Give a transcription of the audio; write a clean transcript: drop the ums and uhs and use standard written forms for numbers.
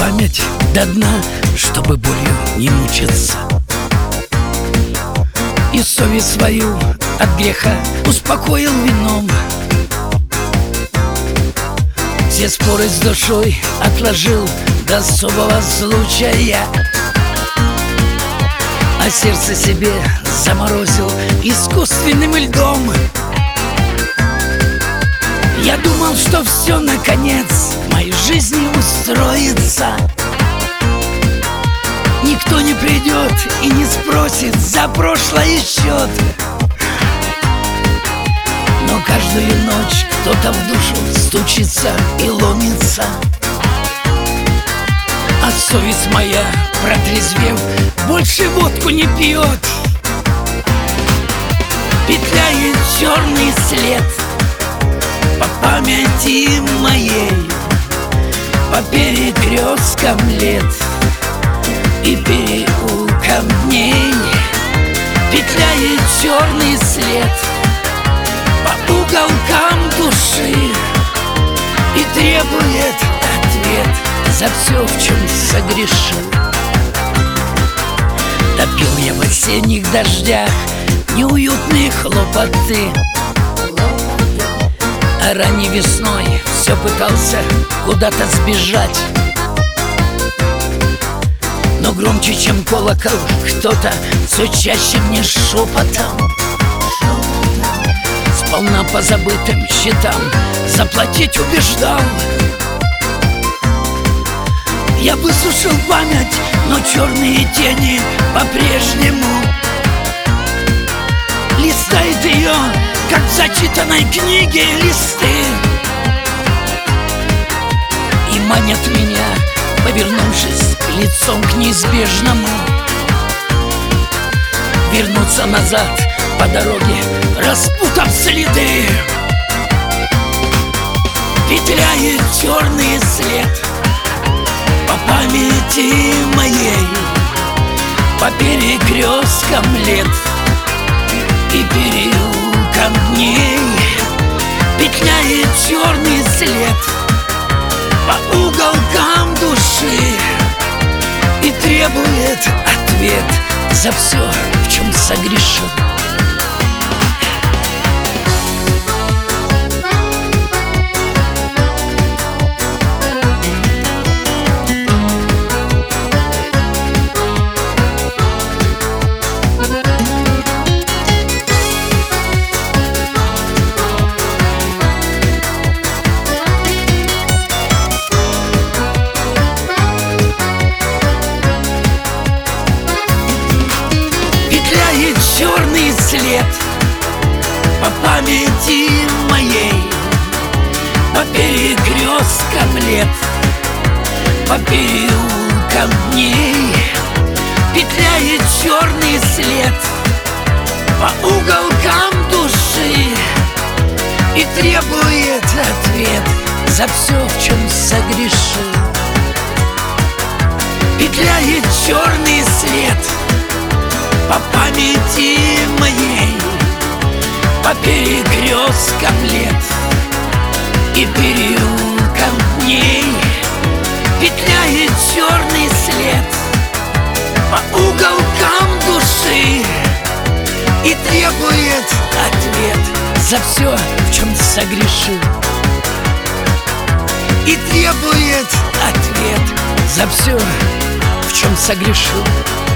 память до дна, чтобы болью не мучиться. И совесть свою от греха успокоил вином. Все споры с душой отложил до особого случая, а сердце себе заморозил искусственным льдом. Я думал, что все наконец в моей жизни устроится. Никто не придет и не спросит за прошлое счет. Но каждую ночь кто-то в душу стучится и ломится, а совесть моя, протрезвев, больше водку не пьет. Петляет черный след по памяти моей, по перекресткам лет и переулкам дней. Петляет черный след по уголкам души и требует ответ за все, в чем согрешил. Топил я в осенних дождях неуютные хлопоты, а ранней весной все пытался куда-то сбежать. Но громче, чем колокол, кто-то все чаще мне шепотом сполна по забытым счетам заплатить убеждал. Я высушил память, но черные тени по-прежнему листает ее, как в зачитанной книге листы, и манят меня, повернувшись лицом к неизбежному, вернуться назад по дороге, распутав следы. Петляет черный след по памяти моей, по перекресткам лет и переулкам дней. Петляет черный след по уголкам души и требует ответ за все, в чем согрешил. Черный след по памяти моей, по перекресткам лет, по переулкам дней. Петляет черный след по уголкам души и требует ответ за все, в чем согрешил. Петляет черный след по памяти моей, по перекресткам лет и переулкам дней. Петляет черный след по уголкам души и требует ответ за все, в чем согрешил. И требует ответ за все, в чем согрешил.